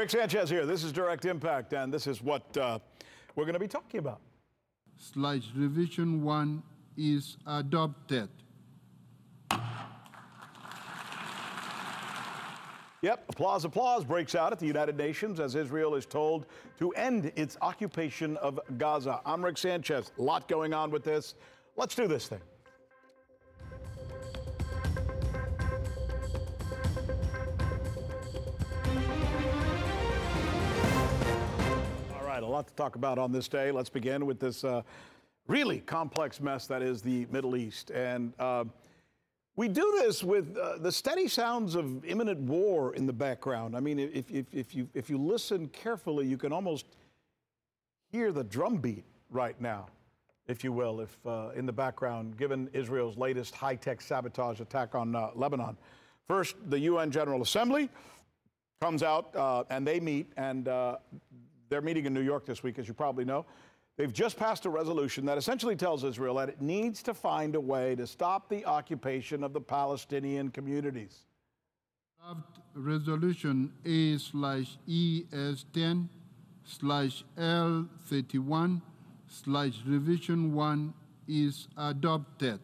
Rick Sanchez here. This is Direct Impact, and this is what we're going to be talking about. Revision 1 is adopted. Yep, applause breaks out at the United Nations as Israel is told to end its occupation of Gaza. I'm Rick Sanchez. A lot going on with this. Let's do this thing. All right, a lot to talk about on this day. Let's begin with this really complex mess that is the Middle East. And we do this with the steady sounds of imminent war in the background. I mean, if you listen carefully, you can almost hear the drumbeat right now, if you will, if in the background, given Israel's latest high-tech sabotage attack on Lebanon. First, the UN General Assembly comes out and they meet, and they're meeting in New York this week, as you probably know. They've just passed a resolution that essentially tells Israel that it needs to find a way to stop the occupation of the Palestinian communities. Draft Resolution A/10/L31/Revision 1 is adopted.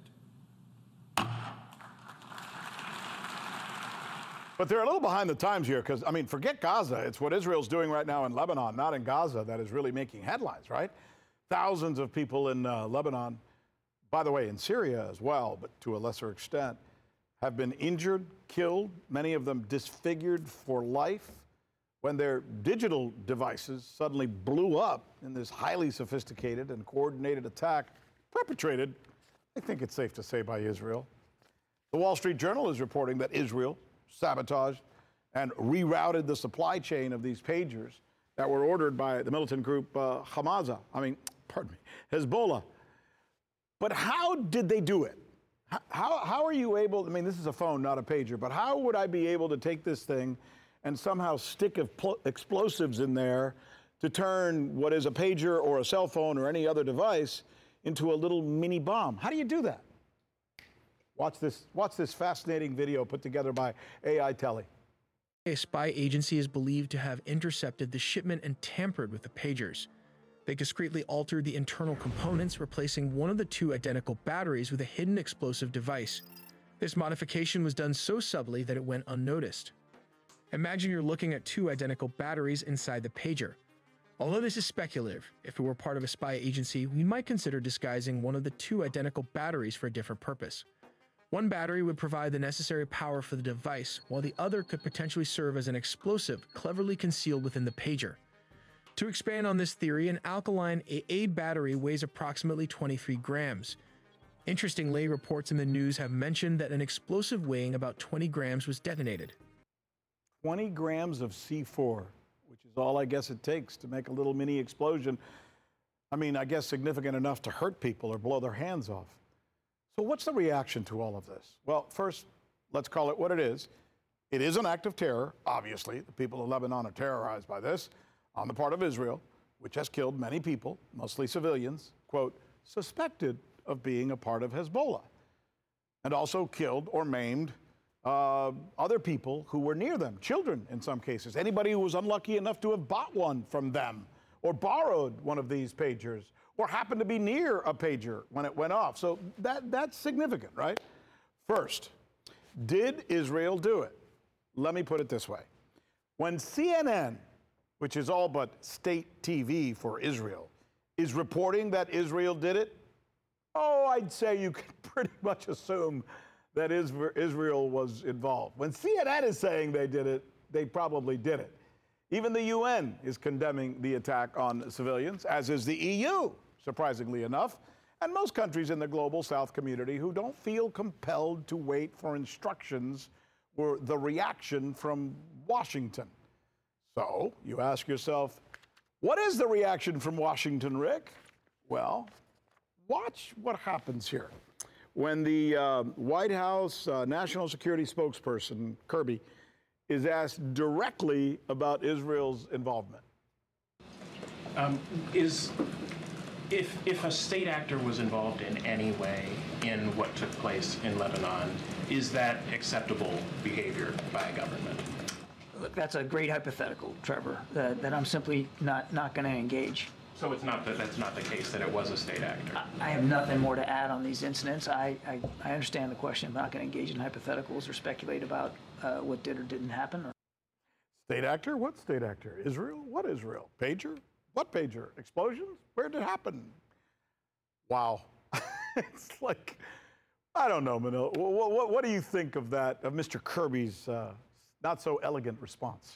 But they're a little behind the times here because, I mean, forget Gaza. It's what Israel's doing right now in Lebanon, not in Gaza, that is really making headlines, right? Thousands of people in Lebanon, by the way, in Syria as well, but to a lesser extent, have been injured, killed, many of them disfigured for life when their digital devices suddenly blew up in this highly sophisticated and coordinated attack perpetrated, I think it's safe to say, by Israel. The Wall Street Journal is reporting that Israel sabotaged and rerouted the supply chain of these pagers that were ordered by the militant group Hezbollah. But how did they do it? How are you able, I mean, this is a phone, not a pager, but how would I be able to take this thing and somehow stick explosives in there to turn what is a pager or a cell phone or any other device into a little mini bomb? How do you do that? Watch this fascinating video put together by AI Telly. A spy agency is believed to have intercepted the shipment and tampered with the pagers. They discreetly altered the internal components, replacing one of the two identical batteries with a hidden explosive device. This modification was done so subtly that it went unnoticed. Imagine you're looking at two identical batteries inside the pager. Although this is speculative, if it were part of a spy agency, we might consider disguising one of the two identical batteries for a different purpose. One battery would provide the necessary power for the device, while the other could potentially serve as an explosive cleverly concealed within the pager. To expand on this theory, an alkaline A8 battery weighs approximately 23 grams. Interestingly, reports in the news have mentioned that an explosive weighing about 20 grams was detonated. 20 grams of C4, which is all I guess it takes to make a little mini explosion. I mean, I guess significant enough to hurt people or blow their hands off. So what's the reaction to all of this? Well, first, let's call it what it is. It is an act of terror, obviously. The people of Lebanon are terrorized by this, on the part of Israel, which has killed many people, mostly civilians, quote, suspected of being a part of Hezbollah, and also killed or maimed other people who were near them, children in some cases, anybody who was unlucky enough to have bought one from them or borrowed one of these pagers or happened to be near a pager when it went off. So that's significant, right? First, did Israel do it? Let me put it this way. When CNN, which is all but state TV for Israel, is reporting that Israel did it, oh, I'd say you can pretty much assume that Israel was involved. When CNN is saying they did it, they probably did it. Even the UN is condemning the attack on civilians, as is the EU, surprisingly enough, and most countries in the global South community who don't feel compelled to wait for instructions or the reaction from Washington. So you ask yourself, what is the reaction from Washington, Rick? Well, watch what happens here. When the White House National Security spokesperson, Kirby, is asked directly about Israel's involvement. If a state actor was involved in any way in what took place in Lebanon, is that acceptable behavior by a government? Look, that's a great hypothetical, Trevor, that I'm simply not going to engage. So it's not that's not the case, that it was a state actor? I have nothing more to add on these incidents. I understand the question. I'm not going to engage in hypotheticals or speculate about what did or didn't happen. State actor? What state actor? Israel? What Israel? Pager? What pager? Explosions? Where did it happen? Wow. It's like, I don't know, Manila. What do you think of that, of Mr. Kirby's not so elegant response?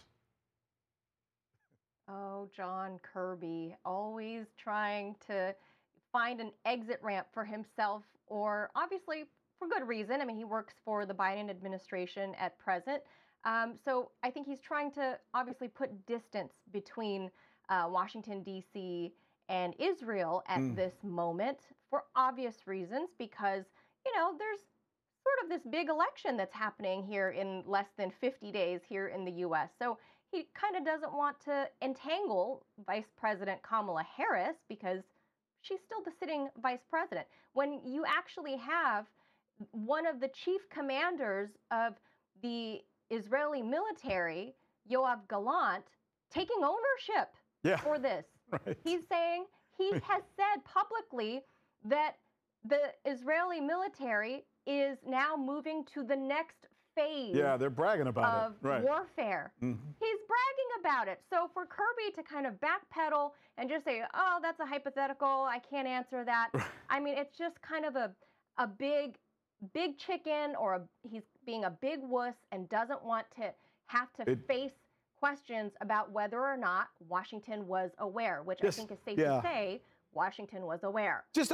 Oh, John Kirby, always trying to find an exit ramp for himself, or obviously for good reason. I mean, he works for the Biden administration at present. So I think he's trying to obviously put distance between Washington, D.C. and Israel at this moment for obvious reasons, because, you know, there's sort of this big election that's happening here in less than 50 days here in the U.S. So he kind of doesn't want to entangle Vice President Kamala Harris because she's still the sitting vice president. When you actually have one of the chief commanders of the Israeli military, Yoav Gallant, taking ownership for this. Right. He's saying, he has said publicly that the Israeli military is now moving to the next phase. Yeah, they're bragging about it. Right. Warfare. He's bragging about it. So for Kirby to kind of backpedal and just say, oh, that's a hypothetical, I can't answer that. I mean, it's just kind of a big chicken, or he's being a big wuss and doesn't want to have to face questions about whether or not Washington was aware, which I think is safe to say Washington was aware. Just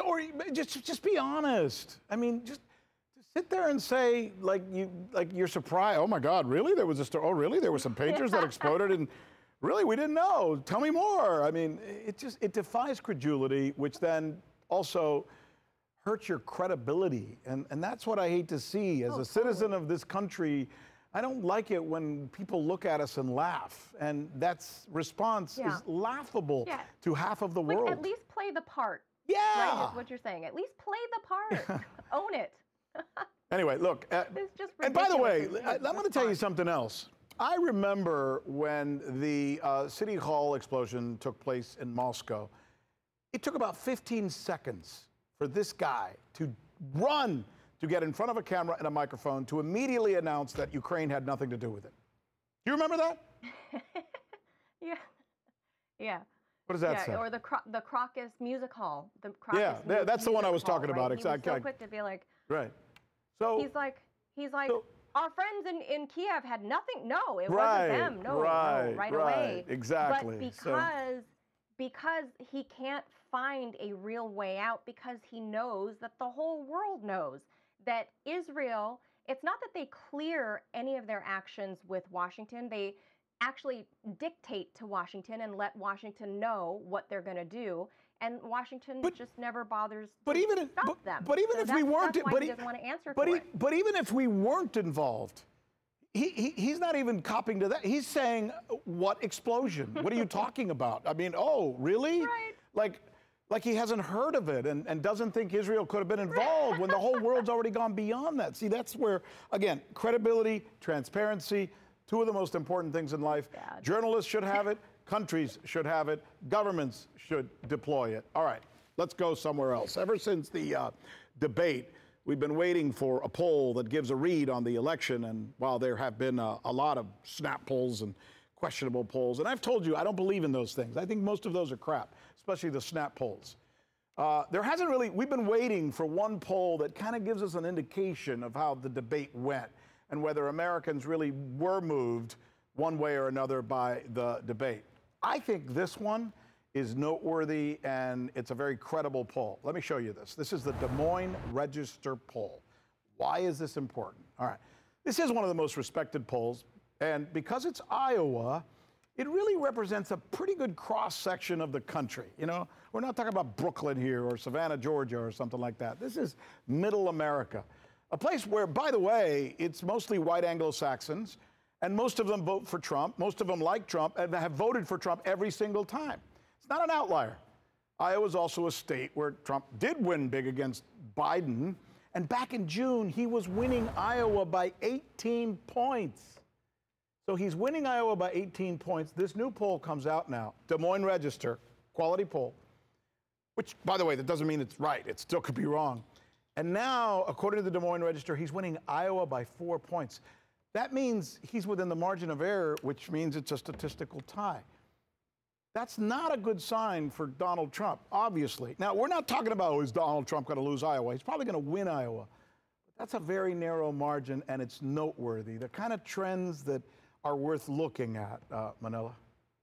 be honest. I mean, just sit there and say, like you're surprised. Oh my God, really? There was a story. Oh, really? There were some pagers that exploded, and really, we didn't know. Tell me more. I mean, it defies credulity, which then also hurts your credibility, and that's what I hate to see as a citizen of this country. I don't like it when people look at us and laugh, and that's response is laughable to half of the world. At least play the part. Yeah. Right, is what you're saying. At least play the part. Own it. Anyway, look, and by the way, I'm going to tell you something else. I remember when the City Hall explosion took place in Moscow. It took about 15 seconds for this guy to run to get in front of a camera and a microphone to immediately announce that Ukraine had nothing to do with it. Do you remember that? Yeah. What does that say? Or the Crocus Music Hall. The Crocus that's the one I was talking about. Right? Exactly. He was so quick to be like. Right. So he's like. So, our friends in Kiev had nothing. No, it right, wasn't them. No, right away. Exactly. But because he can't find a real way out, because he knows that the whole world knows that Israel, it's not that they clear any of their actions with Washington. They actually dictate to Washington and let Washington know what they're going to do. And Washington just never bothers to stop them. But even if we weren't, that's why he doesn't want to answer for it. But even if we weren't involved, he's not even copping to that. He's saying, "What explosion? What are you talking about?" I mean, oh, really? Right. Like he hasn't heard of it and doesn't think Israel could have been involved when the whole world's already gone beyond that. See, that's where, again, credibility, transparency, two of the most important things in life. Journalists should have it. Countries should have it. Governments should deploy it. All right, let's go somewhere else. Ever since the debate, we've been waiting for a poll that gives a read on the election. And while there have been a lot of snap polls and questionable polls, and I've told you I don't believe in those things. I think most of those are crap, especially the snap polls. There hasn't really, we've been waiting for one poll that kind of gives us an indication of how the debate went and whether Americans really were moved one way or another by the debate. I think this one is noteworthy, and it's a very credible poll. Let me show you this. This is the Des Moines Register poll. Why is this important? All right. This is one of the most respected polls, and because it's Iowa, it really represents a pretty good cross-section of the country. You know, we're not talking about Brooklyn here or Savannah, Georgia or something like that. This is middle America, a place where, by the way, it's mostly white Anglo-Saxons, and most of them vote for Trump. Most of them like Trump and have voted for Trump every single time. It's not an outlier. Iowa is also a state where Trump did win big against Biden. And back in June, he was winning Iowa by 18 points. So he's winning Iowa by 18 points. This new poll comes out now, Des Moines Register, quality poll, which, by the way, that doesn't mean it's right. It still could be wrong. And now, according to the Des Moines Register, he's winning Iowa by 4 points. That means he's within the margin of error, which means it's a statistical tie. That's not a good sign for Donald Trump, obviously. Now, we're not talking about, is Donald Trump going to lose Iowa? He's probably going to win Iowa. But that's a very narrow margin, and it's noteworthy. The kind of trends that are worth looking at, Manila.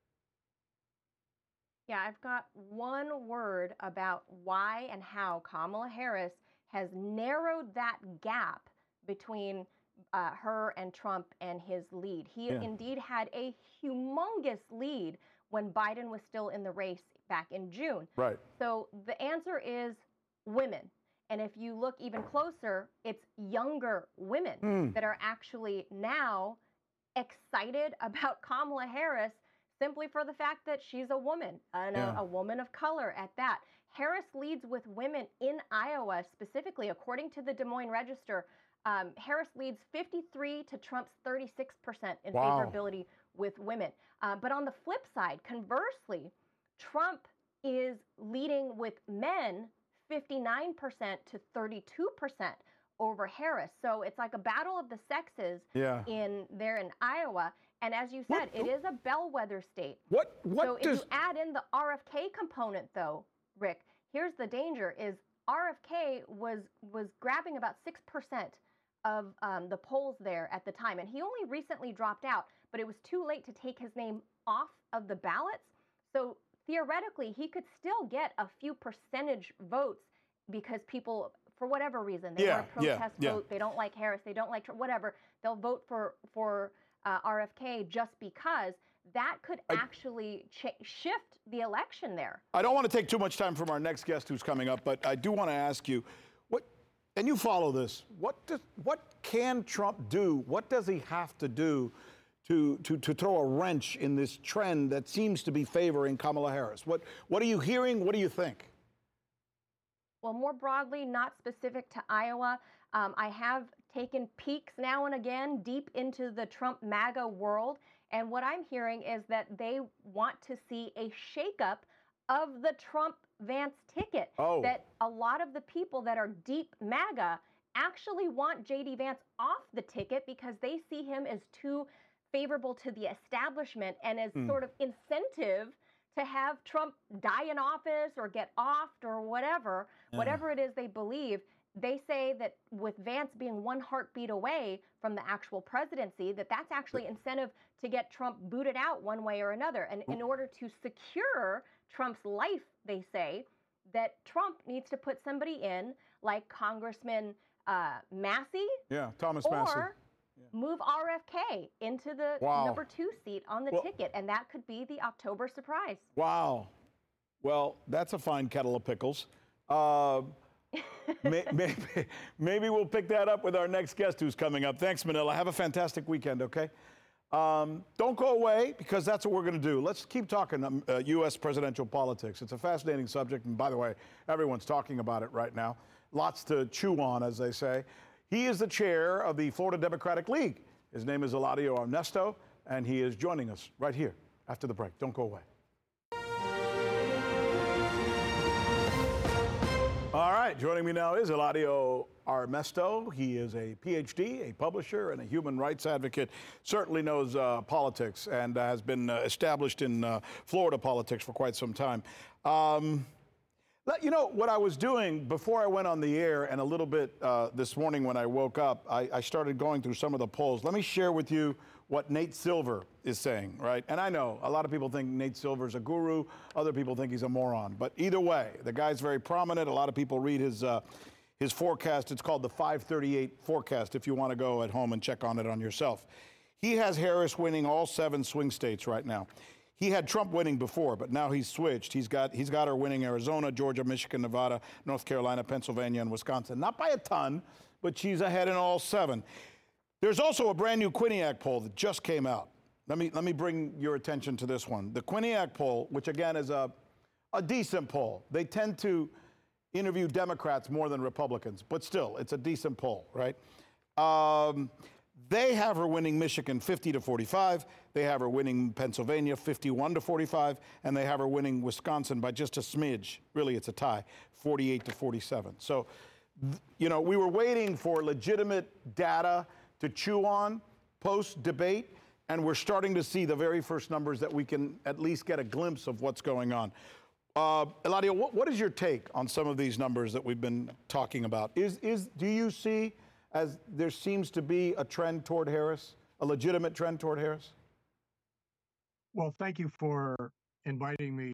Yeah, I've got one word about why and how Kamala Harris has narrowed that gap between her and Trump and his lead. He indeed had a humongous lead when Biden was still in the race back in June. Right. So the answer is women. And if you look even closer, it's younger women that are actually now excited about Kamala Harris simply for the fact that she's a woman and a woman of color at that. Harris leads with women in Iowa specifically, according to the Des Moines Register. Harris leads 53 to Trump's 36% in favorability with women. But on the flip side, conversely, Trump is leading with men 59% to 32% over Harris. So it's like a battle of the sexes in Iowa. And as you said, it is a bellwether state. So if you add in the RFK component, though, Rick, here's the danger: is RFK was grabbing about 6% of the polls there at the time, and he only recently dropped out. But it was too late to take his name off of the ballots. So theoretically, he could still get a few percentage votes because people, for whatever reason, they want to protest vote. They don't like Harris. They don't like Trump, whatever. They'll vote for RFK just because. That could actually shift the election there. I don't want to take too much time from our next guest who's coming up, but I do want to ask you, and you follow this, what can Trump do? What does he have to do to throw a wrench in this trend that seems to be favoring Kamala Harris? What are you hearing? What do you think? Well, more broadly, not specific to Iowa, I have taken peeks now and again deep into the Trump MAGA world. And what I'm hearing is that they want to see a shakeup of the Trump-Vance ticket. That a lot of the people that are deep MAGA actually want J.D. Vance off the ticket because they see him as too favorable to the establishment and as sort of incentive to have Trump die in office or get offed or whatever it is they believe. They say that with Vance being one heartbeat away from the actual presidency, that's actually incentive to get Trump booted out one way or another. And in order to secure Trump's life, they say that Trump needs to put somebody in like Congressman Massey. Yeah, Thomas Massey. Or move RFK into the number 2 seat on the ticket. And that could be the October surprise. Wow. Well, that's a fine kettle of pickles. Maybe we'll pick that up with our next guest who's coming up. Thanks, Manila. Have a fantastic weekend, okay? Don't go away, because that's what we're going to do. Let's keep talking U.S. presidential politics. It's a fascinating subject, and by the way, everyone's talking about it right now. Lots to chew on, as they say. He is the chair of the Florida Democratic League. His name is Eladio Ernesto, and he is joining us right here after the break. Don't go away. All right, joining me now is Eladio Ernesto. He is a PhD, a publisher, and a human rights advocate. Certainly knows politics and has been established in Florida politics for quite some time. You know, what I was doing before I went on the air and a little bit this morning when I woke up, I started going through some of the polls. Let me share with you what Nate Silver is saying, right? And I know a lot of people think Nate Silver's a guru. Other people think he's a moron. But either way, the guy's very prominent. A lot of people read his forecast. It's called the 538 forecast if you want to go at home and check on it on yourself. He has Harris winning all 7 swing states right now. He had Trump winning before, but now he's switched. He's got her winning Arizona, Georgia, Michigan, Nevada, North Carolina, Pennsylvania, and Wisconsin. Not by a ton, but she's ahead in all 7. There's also a brand new Quinnipiac poll that just came out. Let me bring your attention to this one. The Quinnipiac poll, which again is a decent poll. They tend to interview Democrats more than Republicans, but still, it's a decent poll, right? They have her winning Michigan 50-45. They have her winning Pennsylvania 51-45, and they have her winning Wisconsin by just a smidge. Really, it's a tie, 48-47. So, you know, we were waiting for legitimate data to chew on post-debate, and we're starting to see the very first numbers that we can at least get a glimpse of what's going on. Eladio, what is your take on some of these numbers that we've been talking about? Do you see, as there seems to be a trend toward Harris, a legitimate trend toward Harris? Well, thank you for inviting me.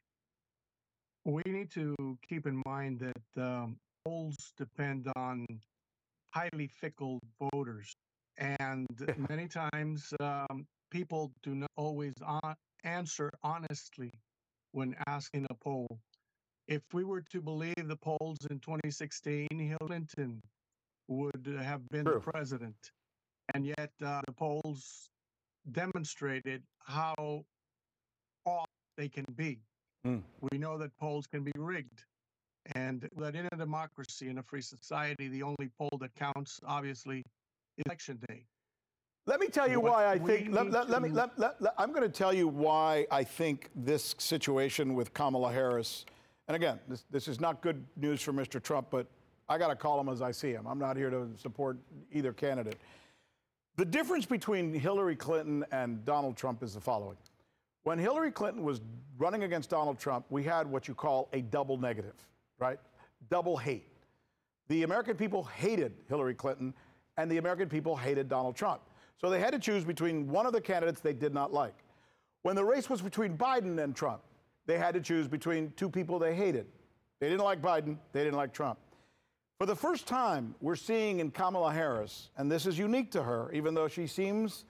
We need to keep in mind that polls depend on highly fickle voters. And many times people do not always answer honestly when asked in a poll. If we were to believe the polls in 2016, Hillary Clinton would have been the president. And yet the polls demonstrated how off they can be. We know that polls can be rigged. And that in a democracy, in a free society, the only poll that counts, obviously, is election day. Let me tell you why I think, I'm going to tell you why I think this situation with Kamala Harris, and again, this is not good news for Mr. Trump, but I got to call him as I see him. I'm not here to support either candidate. The difference between Hillary Clinton and Donald Trump is the following. When Hillary Clinton was running against Donald Trump, we had what you call a double negative, right? Double hate. The American people hated Hillary Clinton, and the American people hated Donald Trump. So they had to choose between one of the candidates they did not like. When the race was between Biden and Trump, they had to choose between two people they hated. They didn't like Biden, they didn't like Trump. For the first time, we're seeing in Kamala Harris, and this is unique to her, even though she seems,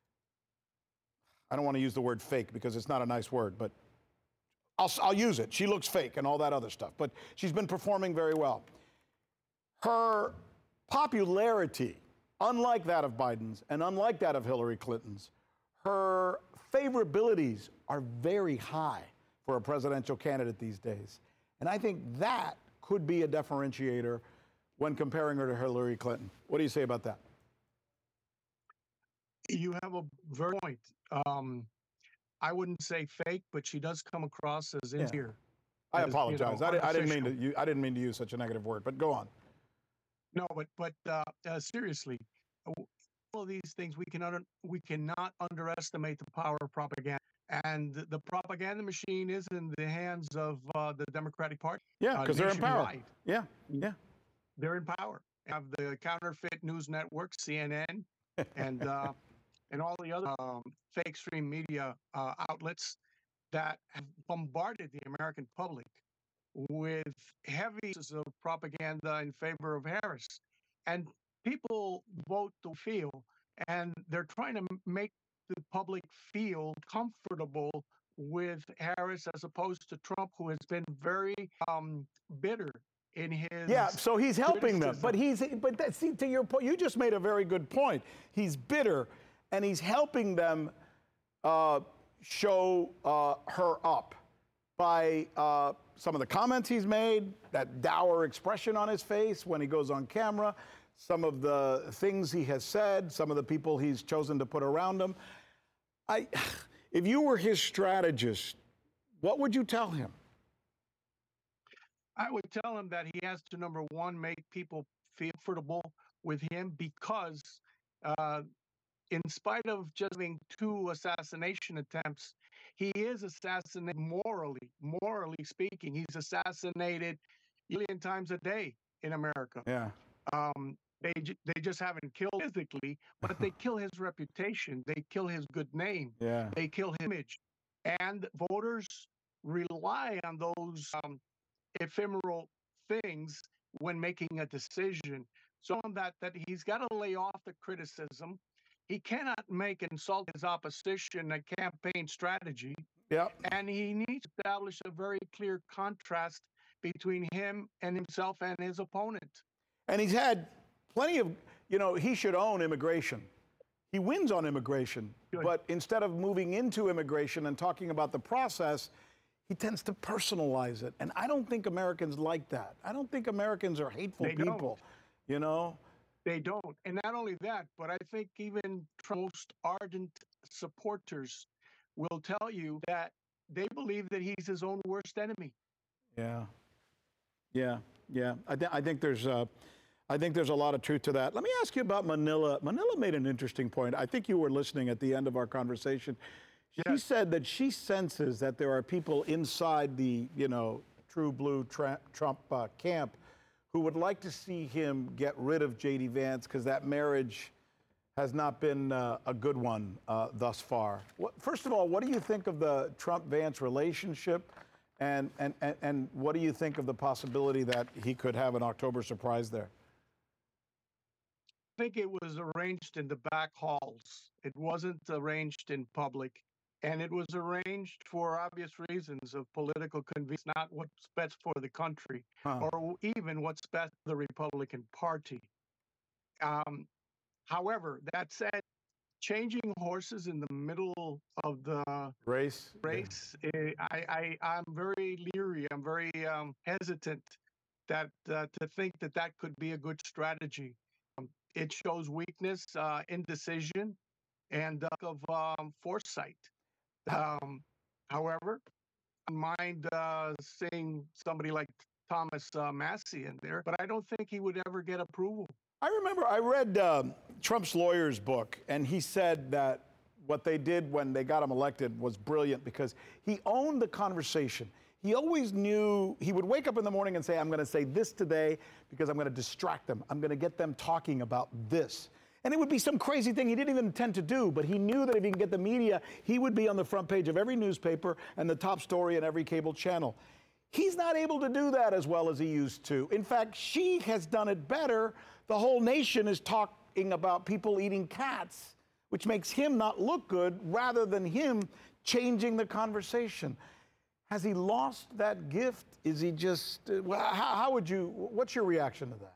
I don't want to use the word fake because it's not a nice word, but I'll use it. She looks fake and all that other stuff, but she's been performing very well. Her popularity, unlike that of Biden's and unlike that of Hillary Clinton's, her favorabilities are very high for a presidential candidate these days. And I think that could be a differentiator when comparing her to Hillary Clinton. What do you say about that? You have a very point. I wouldn't say fake, but she does come across as sincere. I apologize. You know, I didn't mean to use such a negative word, but go on. No, but seriously, all of these things we cannot underestimate the power of propaganda, and the propaganda machine is in the hands of the Democratic Party. Yeah, because they're in power. Yeah. They're in power. Have the counterfeit news network, CNN, and all the other fake stream media outlets that have bombarded the American public with heavy pieces of propaganda in favor of Harris. And people vote to feel, and they're trying to make the public feel comfortable with Harris as opposed to Trump, who has been very bitter in his so he's helping them. But see, to your point, you just made a very good point. He's bitter, and he's helping them show her up by some of the comments he's made, that dour expression on his face when he goes on camera, some of the things he has said, some of the people he's chosen to put around him. If you were his strategist, what would you tell him? I would tell him that he has to, number one, make people feel comfortable with him because in spite of just having 2 assassination attempts, he is assassinated morally speaking. He's assassinated a million times a day in America. Yeah. They just haven't killed physically, but they kill his reputation. They kill his good name. Yeah. They kill his image. And voters rely on those ephemeral things when making a decision. So on that he's got to lay off the criticism. He cannot insult his opposition a campaign strategy. Yeah. And he needs to establish a very clear contrast between him and himself and his opponent. And he's had plenty of, he should own immigration. He wins on immigration. Good. But instead of moving into immigration and talking about the process, he tends to personalize it. And I don't think Americans like that. I don't think Americans are hateful people. They don't. And not only that, but I think even Trump's most ardent supporters will tell you that they believe that he's his own worst enemy. Yeah. Yeah. Yeah. I think there's a lot of truth to that. Let me ask you about Manila. Manila made an interesting point. I think you were listening at the end of our conversation. She said that she senses that there are people inside the, true blue Trump camp who would like to see him get rid of J.D. Vance because that marriage has not been a good one thus far. First of all, what do you think of the Trump-Vance relationship? And what do you think of the possibility that he could have an October surprise there? I think it was arranged in the back halls. It wasn't arranged in public. And it was arranged for obvious reasons of political convenience, not what's best for the country or even what's best for the Republican Party. However, that said, changing horses in the middle of the race, I'm very leery. I'm very hesitant to think that could be a good strategy. It shows weakness, indecision, and lack of foresight. However, I don't mind seeing somebody like Thomas Massie in there, but I don't think he would ever get approval. I remember I read Trump's lawyer's book, and he said that what they did when they got him elected was brilliant because he owned the conversation. He always knew he would wake up in the morning and say, I'm going to say this today because I'm going to distract them. I'm going to get them talking about this. And it would be some crazy thing he didn't even intend to do, but he knew that if he can get the media, he would be on the front page of every newspaper and the top story in every cable channel. He's not able to do that as well as he used to. In fact, she has done it better. The whole nation is talking about people eating cats, which makes him not look good rather than him changing the conversation. Has he lost that gift? Is he just, what's your reaction to that?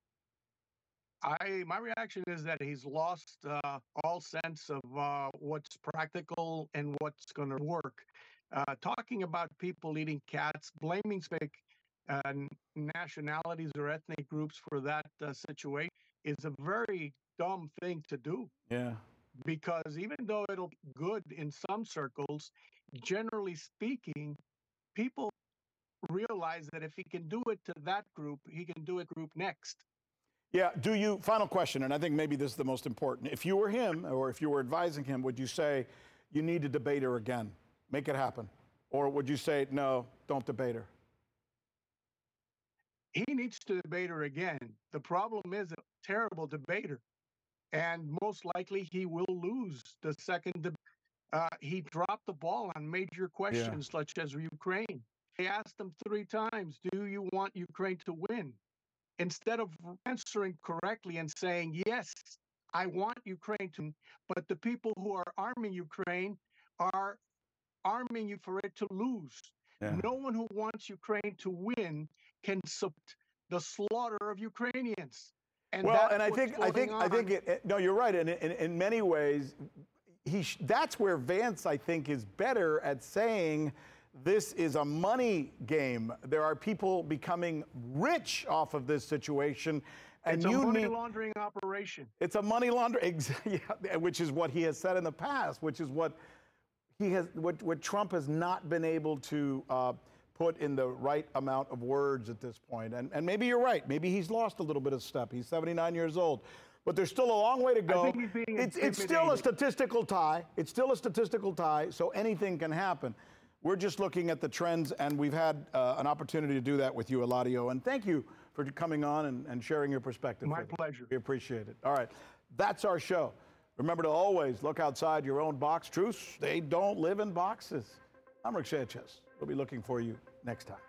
My reaction is that he's lost all sense of what's practical and what's going to work. Talking about people eating cats, blaming specific nationalities or ethnic groups for that situation is a very dumb thing to do. Yeah. Because even though it'll be good in some circles, generally speaking, people realize that if he can do it to that group, he can do it group next. Yeah, final question, and I think maybe this is the most important. If you were him or if you were advising him, would you say you need to debate her again? Make it happen. Or would you say, no, don't debate her? He needs to debate her again. The problem is a terrible debater. And most likely he will lose the second debate. He dropped the ball on major questions such as Ukraine. They asked him 3 times, do you want Ukraine to win? Instead of answering correctly and saying, yes, I want Ukraine to win, but the people who are arming Ukraine are arming you for it to lose. Yeah. No one who wants Ukraine to win can support the slaughter of Ukrainians. And I think no, you're right. And in many ways, that's where Vance, I think, is better at saying this is a money game. There are people becoming rich off of this situation. And it's a money laundering operation. It's a money laundering, which is what he has said in the past, which is what Trump has not been able to put in the right amount of words at this point. And maybe you're right. Maybe he's lost a little bit of step. He's 79 years old. But there's still a long way to go. It's still a statistical tie. It's still a statistical tie, so anything can happen. We're just looking at the trends, and we've had an opportunity to do that with you, Eladio. And thank you for coming on and sharing your perspective. My pleasure. We appreciate it. All right. That's our show. Remember to always look outside your own box. Truths, they don't live in boxes. I'm Rick Sanchez. We'll be looking for you next time.